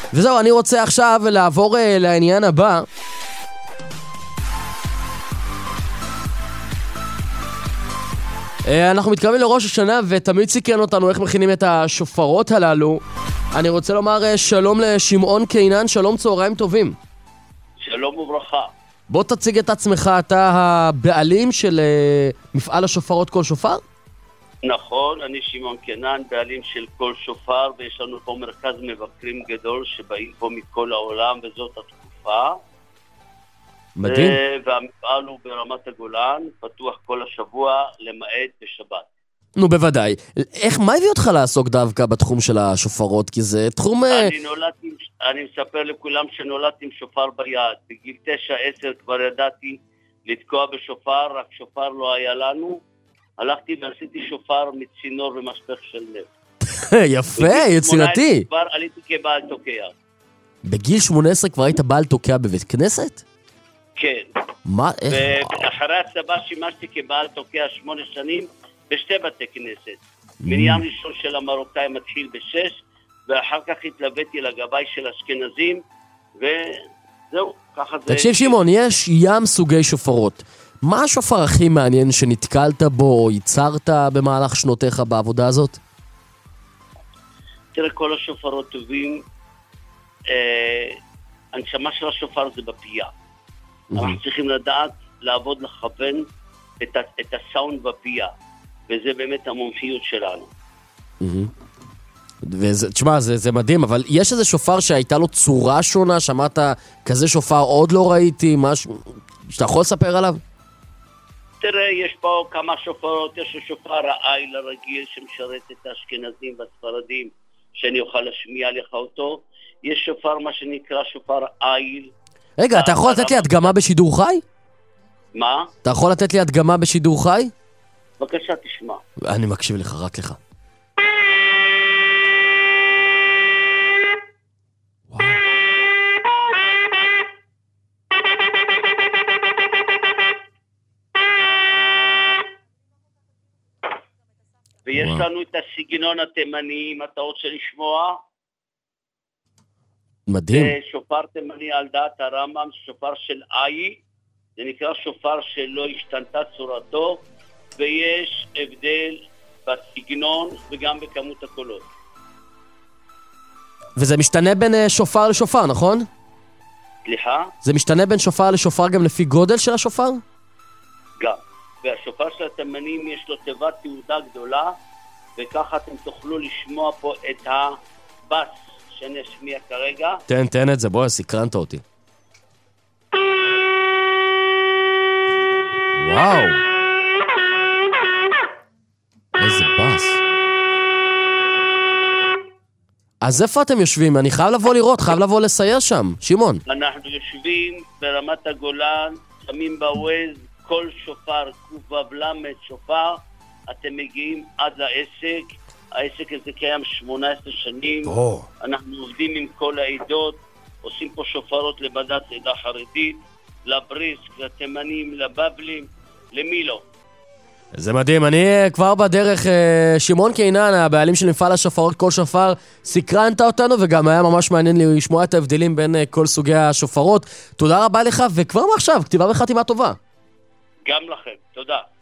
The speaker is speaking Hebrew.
וזהו, אני רוצה עכשיו לעבור לעניין הבא. אנחנו מתקרבים לראש השנה, ותמיד סיכרנו אותנו איך מכינים את השופרות הללו. אני רוצה לומר שלום לשמעון קינן, שלום, צהריים טובים. שלום וברכה. בוא תציג את עצמך, אתה הבעלים של מפעל השופרות כל שופר? נכון, אני שמעון קינן, בעלים של כל שופר, ויש לנו פה מרכז מבקרים גדול שבאים פה מכל העולם, וזאת התקופה. מדהים. והמפעל הוא ברמת הגולן, פתוח כל השבוע, למעט בשבת. נו, בוודאי. מה הביא אותך לעסוק דווקא בתחום של השופרות? כי זה תחום... אני מספר לכולם שנולדתי עם שופר ביד. בגיל 9-10 כבר ידעתי לתקוע בשופר, רק שופר לא היה לנו. הלכתי ועשיתי שופר מצינור ומשפך של לב. יפה, יצירתי. כבר עליתי כבעל תוקע. בגיל 18 כבר היית בעל תוקע בבית כנסת? כן. מה? איך? ואחרי הצבא שימשתי כבעל תוקע 8 שנים בשתי בתי כנסת. מניין ראשון של המרוקאי מתחיל ב6, ואחר כך התלוויתי לגבי של אשכנזים, וזהו, ככה זה... תקשיב שמעון, יש ים סוגי שופרות. מה השופר הכי מעניין שנתקלת בו או ייצרת במהלך שנותיך בעבודה הזאת? תראה, כל השופרות טובים, הנשמה של השופר זה בפייה. אנחנו צריכים לדעת לעבוד, לכוון את הסאונד בפייה, וזה באמת המומחיות שלנו. תשמע, זה מדהים, אבל יש איזה שופר שהייתה לו צורה שונה, שמעת כזה שופר עוד לא ראיתי, משהו שאתה יכול לספר עליו? תראה, יש פה כמה שופרות, יש השופר העיל הרגיל שמשרת את האשכנזים והספרדים, שאני אוכל להשמיע לך אותו. יש שופר מה שנקרא שופר עיל. רגע, אתה יכול לתת לי הדגמה בשידור חי? מה? אתה יכול לתת לי הדגמה בשידור חי? בבקשה, תשמע. אני מקשיב לך, רק לך. ויש לנו את הסגנון התימני, אם אתה רוצה לשמוע. מדהים. זה שופר תימני על דעת הרמב"ם, שופר של עי, זה נקרא שופר שלא השתנתה צורתו, ויש הבדל בסגנון וגם בכמות הקולות. וזה משתנה בין שופר לשופר, נכון? סליחה? זה משתנה בין שופר לשופר גם לפי גודל של השופר? גם. והשופר של התימנים יש לו תיבת תעודה גדולה, וככה אתם תוכלו לשמוע פה את הבס שאני אשמיע כרגע. תן את זה, בוא, סקרנת אותי. וואו. איזה בס. אז איפה אתם יושבים? אני חייב לבוא לראות, חייב לבוא לסייר שם. שמעון. אנחנו יושבים ברמת הגולן, שמים בווייז, כל שופר, קובבלמת שופר, אתם מגיעים עד לעסק. העסק הזה קיים 18 שנים. אנחנו עובדים עם כל העדות, עושים פה שופרות לבדת עדה חרדית, לבריסק, לתימנים, לבבלים, למי לא. זה מדהים, אני כבר בדרך. שמעון קינן, הבעלים של מפעל השופרות כל שופר, סקרנת אותנו, וגם היה ממש מעניין לי לשמוע את ההבדלים בין כל סוגי השופרות. תודה רבה לך, וכבר מעכשיו, כתיבה וחתימה טובה. גם לכם, תודה.